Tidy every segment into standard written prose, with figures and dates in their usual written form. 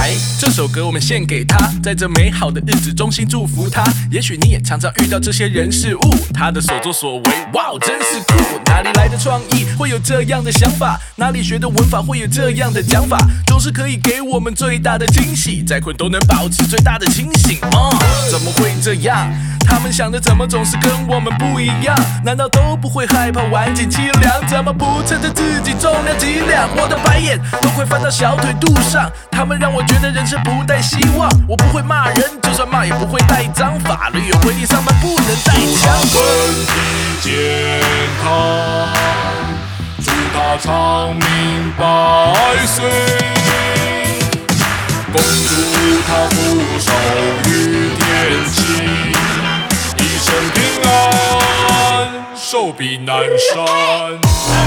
来，这首歌我们献给他，在这美好的日子衷心祝福他。也许你也常常遇到这些人事物，他的所作所为，哇，真是酷！哪里来的创意会有这样的想法？哪里学的文法会有这样的讲法？总是可以给我们最大的惊喜，再困都能保持最大的清醒。怎么会这样？他们想的怎么总是跟我们不一样？难道都不会害怕晚景凄凉？怎么不趁着自己重量几两？我的白眼都快翻到小腿肚上。他们让我觉得人生不带希望。我不会骂人，就算骂也不会带脏。法律有规定，上班不能带枪。 身体健康，祝他长命百岁，恭祝他福寿与天齐，一生平安，寿比南山。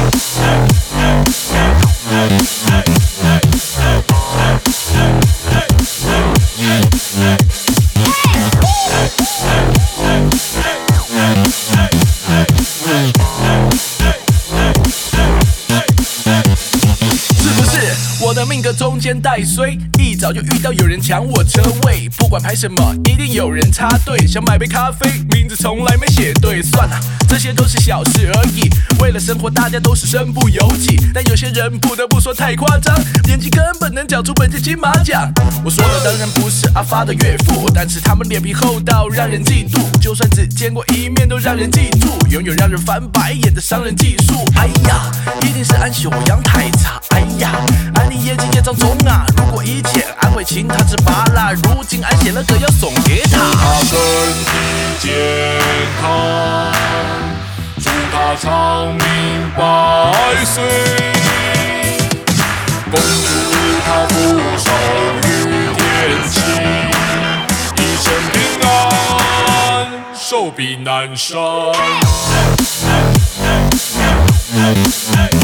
我的命格中间带衰，一早就遇到有人抢我车位，不管排什么，一定有人插队。想买杯咖啡，名字从来没写对，算了，这些都是小事而已。为了生活，大家都是身不由己，但有些人不得不说太夸张，演技根本能缴出本届金马奖。我说的当然不是阿发的岳父，但是他们脸皮厚到让人嫉妒，就算只见过一面都让人记住，拥有让人翻白眼的商人技术。哎呀，一定是安秀阳太差，哎呀，安利业绩业障重啊！如果以前安会请他吃麻辣，如今安写了歌要送给他。 他身体健康，祝他长命百岁，恭祝他福寿与天齐，一生平安，寿比南山。